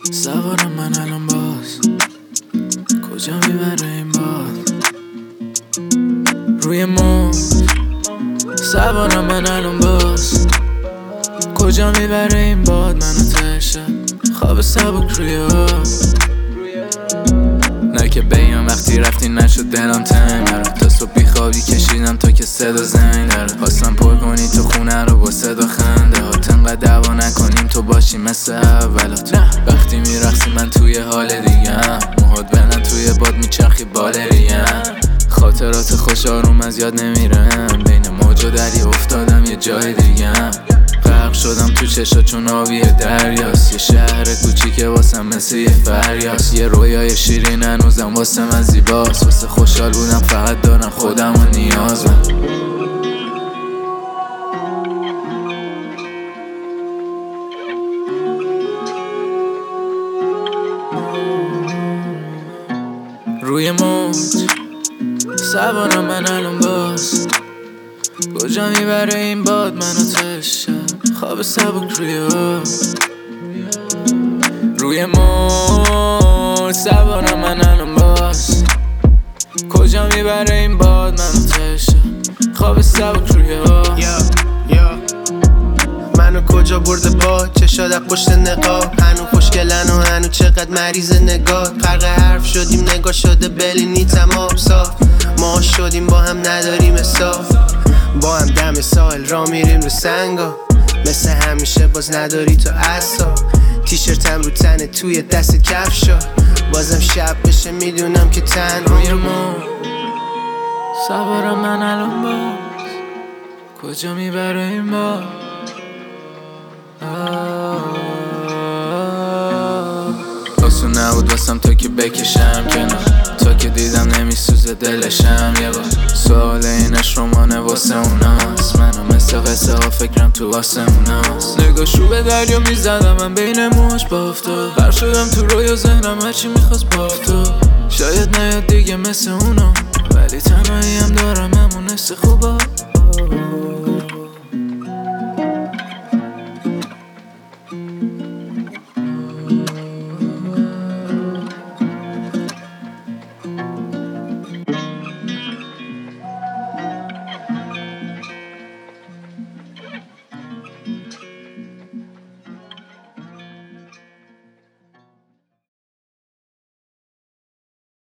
سوارم من الان باز کجا میبره این باد روی موج سوارم من الان باز کجا میبره این باد منو تشه خواب سبک روی آب نه که بگم وقتی رفتی نشد دلم تنگ برم تا صبح بیخوابی کشیدم تا که صدا زنگ داره خواستم پر کنی تو خونه رو با صدا خنده هات انقدر دعوا نکنیم تو باشی مثل اولات وقتی میرقصی من توی حال دیگم موهات بلند توی باد میچرخی بالریم خاطرات خوش آروم از یاد نمیرم بین موج و دریا افتادم یه جای دیگم غرق شدم تو چشا چون آبی دریاست یه شهر کوچیکه واسم مثل یه فریاست یه رویای شیرین هنوزم واسه من زیباست واسه خوشحال بودم فقط دارم خودم و نیازم روی موج سوارم من الان باز کجا میبره این باد منو تشه خواب سبک روی آب روی موج سوارم من الان باز کجا میبره این باد منو تشه خواب سبک روی آب منو کجا برده باد چشاد از پشت نقاب هنو خوشگلن و هنو چقدر مریض نگاه غرق حرف شدیم نگاه شده بلینی تمام صاف ما شدیم با هم نداریم حساب با هم دم ساحل را میریم رو سنگا مثل همیشه باز نداری تو عصا تیشرتم رو تنه توی دست کفشا بازم شب بشه میدونم که تنها روی موج سوارم من الان باز کجا میبره این باد آسون نبود واسم تا که بکشم کنار تا که دیدم نمیسوزه دلشم یه بار سوال اینش رومانه واسه اوناست منو مثل قصه ها فکرم تو واسه اوناست نگاهشو به دریا میزدم من بین موج بافتاد غرق شدم تو رویا ذهنم هرچی میخواست بافتاد شاید نیاد دیگه مثل اونا ولی تنهایی هم دارم همون حس خوبا